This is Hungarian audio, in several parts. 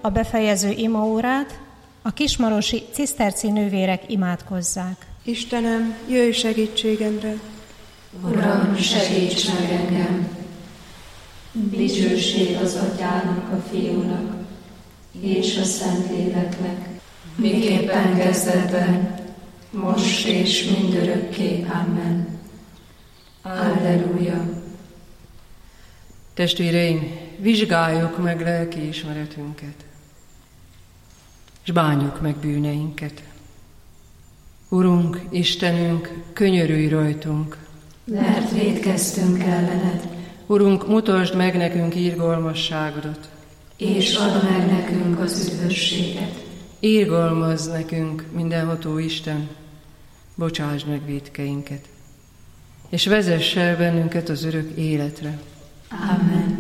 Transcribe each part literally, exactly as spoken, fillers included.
a befejező imaórát, a kismarosi ciszterci nővérek imádkozzák. Istenem, jöjj segítségemre! Uram, segíts meg engem! Dicsőség az Atyának, a Fiúnak és a Szentléleknek, miképpen kezdetben, most és mindörökké. Amen. Alleluja! Testvéreim, vizsgáljuk meg lelkiismeretünket, és bánjuk meg bűneinket. Urunk, Istenünk, könyörülj rajtunk, mert vétkeztünk ellened. Urunk, mutasd meg nekünk irgalmasságodat, és add meg nekünk az üdvösséget. Irgalmazz nekünk, mindenható Isten, bocsásd meg vétkeinket, és vezess el bennünket az örök életre. Amen.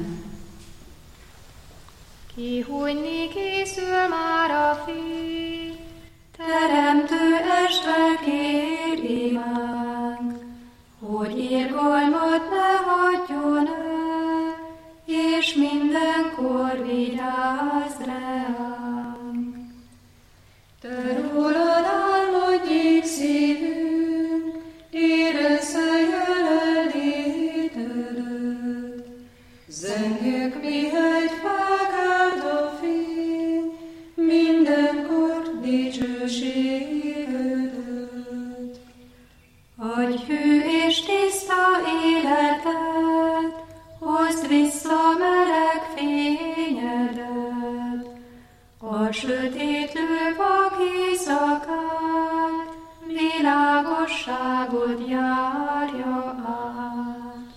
Kihújni készül már a Fiú, Teremtő este kér imánk, hogy irgalmat ne hagyjon el, és mindenkor vigyázz ránk. Te rólad álmodjék szívünk, érezze jelenlétedet. Zengjük, mihegy felkelt a fény, mindenkor dicsőségedet. Adj hű és tiszta életet, hozd vissza meleg fényedet. A sötétlő vak éjszakát, világosságot járja át.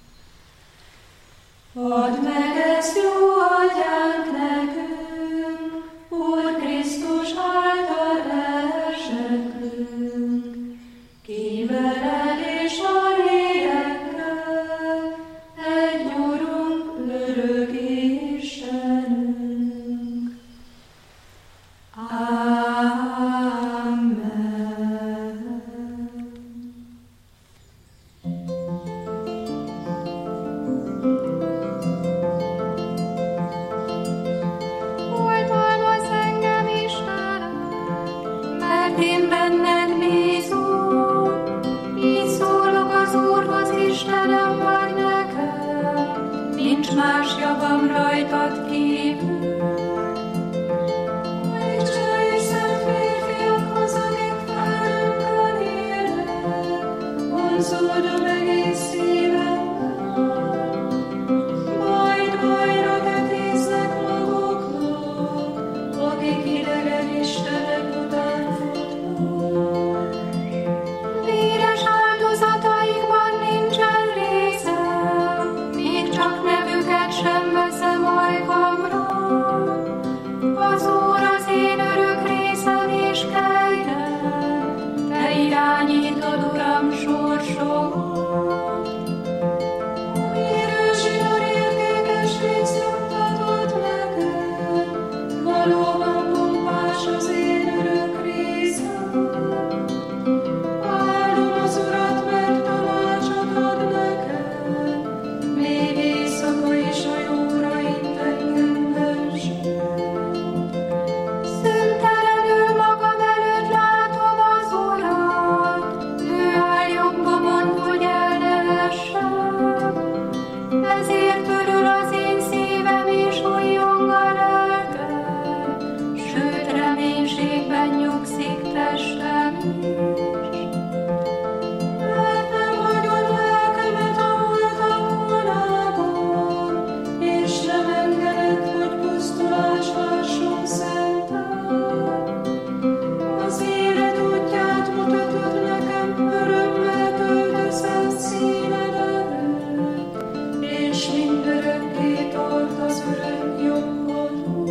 Add meg ezt, jó Atyánk, nekünk, Úr Krisztus által esekünk, ki veled és a lélekkel, egy Urunk, örök Istenünk. Amen. Oltalmazz engem, Istenem, mert én benned bízom. Így szólok az Úrhoz, Istenem vagy nekem, nincs más javam rajtad kívül. Dicsőíts szent férfiakhoz, akik felünkön élnek, vonzódom egész szívemmel. Majd bajra tetéznek maguknak, akik idegen istenek után futnak. Véres áldozataikban nincsen részem, még csak nevüket sem veszem ajkamra. Az Úr az én örök részem és kegyem, te irányítod, Uram, sorsomat. Új erősítő értékes rész juttatod nekem, valóban pompás az én örök részem. Áldom az Urat, mert tanácsot ad nekem, még éjszaka is a jóra itt engem vezet. Szentelenül magam előtt látom az Urat, ő áll jobbomon, hogy el ne essem. Ezért örül az én szívem és újjong a lelkem, sőt reménységben nyugszik testem is. Mert nem hagyod lelkemet a holtak vonában, és nem engeded, hogy pusztulás lásson szentel. Az élet útját mutatod nekem, örömmel töltesz színed előtt, és mindörökké tart az öreg jobbodon.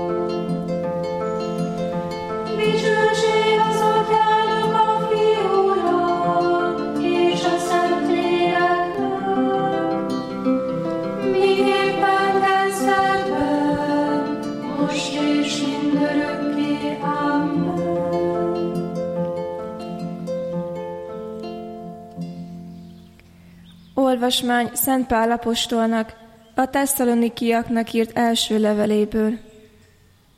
Dicsőség az Atyának, a Fiúnak és a Szentléleknek, miképpen kezdetben, most és mindörökké. Amen. Olvasmány Szent Pál apostolnak a tesszalonikiaknak írt első leveléből.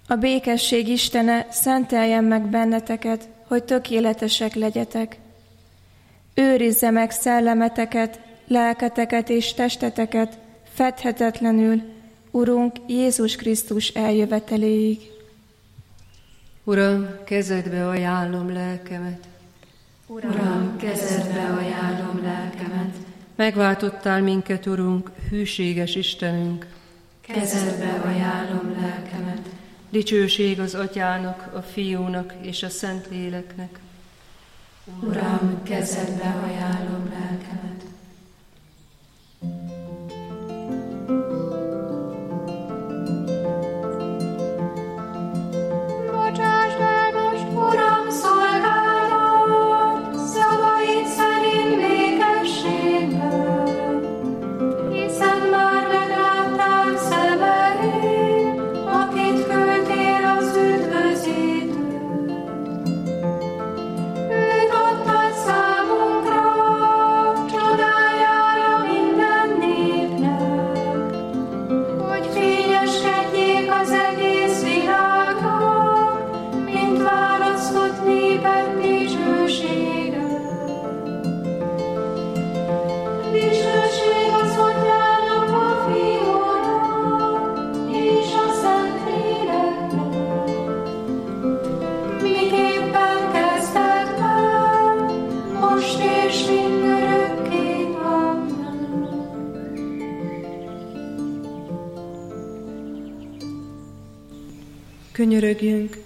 A békesség Istene szenteljen meg benneteket, hogy tökéletesek legyetek. Őrizze meg szellemeteket, lelketeket és testeteket fedhetetlenül, Urunk Jézus Krisztus eljöveteléig. Uram, kezedbe ajánlom lelkemet. Uram, kezedbe ajánlom lelkemet. Megváltottál minket, Urunk, hűséges Istenünk. Kezedbe ajánlom lelkemet. Dicsőség az Atyának, a Fiúnak és a Szentléleknek. Uram, kezedbe ajánlom lelkemet. Bocsásd el most, Uram, szolgálat, szavaid szerint békességben, hiszen már meglátták szemeid, akit küldtél az üdvözítő. Őt adtad számunkra, csodájára minden népnek, hogy fényeskedjék az egész világnak, mint választott néped dicsősége. Dicsőség az Atyának, a Fiúnak és a Szentléleknek, miképpen kezdetben, most és mindörökké. Amen. Könyörögjünk!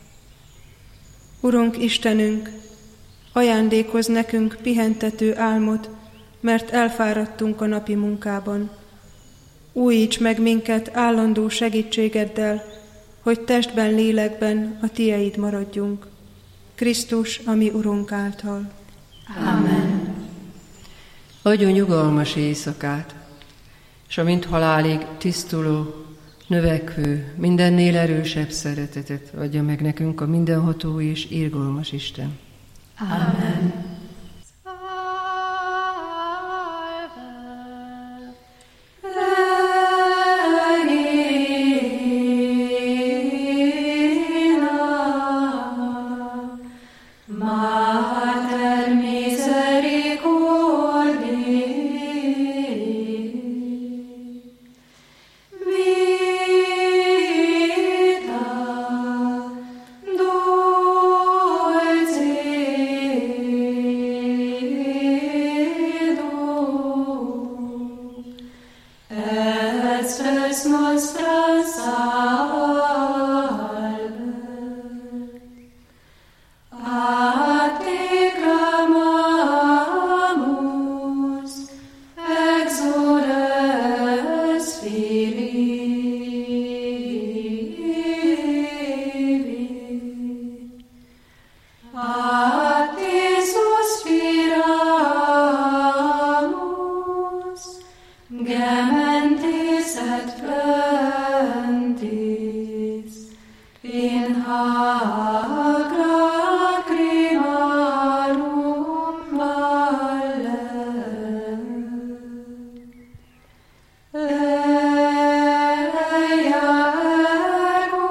Urunk Istenünk, ajándékozz nekünk pihentető álmot, mert elfáradtunk a napi munkában. Újíts meg minket állandó segítségeddel, hogy testben, lélekben a Tieid maradjunk. Krisztus, a mi Urunk által. Amen. Adjon nyugalmas éjszakát, és amint halálig tisztuló, növekvő, mindennél erősebb szeretetet adja meg nekünk a mindenható és irgalmas Isten. Amen. Mater misericordiae, vita dulcedo, et spes nostra salve. A te clamamus, exules Filii. A te suspiramus, gementes et plentis, in hac lacrimarum valle. Eia ergo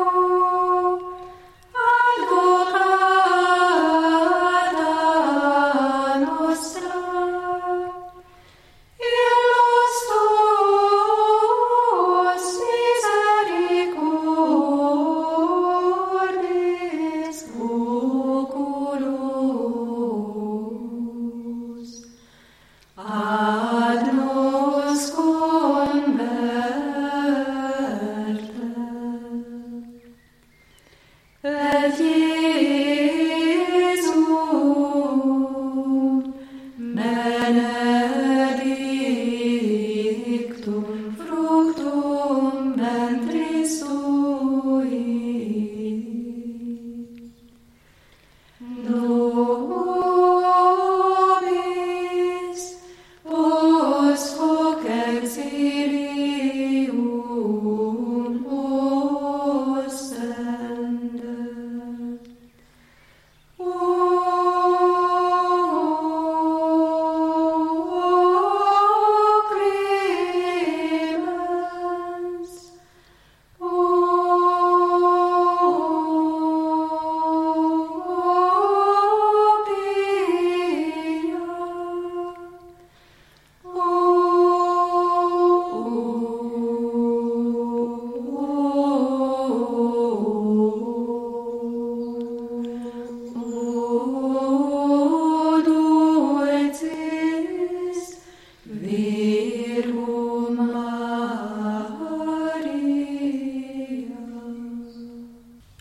advocata nostra, illos tuos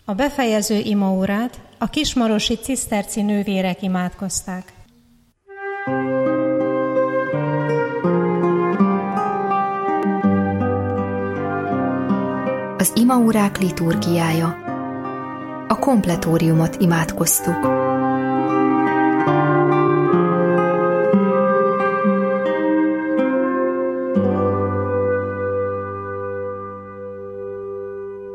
A befejező imaórát a kismarosi ciszterci nővérek imádkozták. Az imaórák liturgiája. A kompletóriumot imádkoztuk.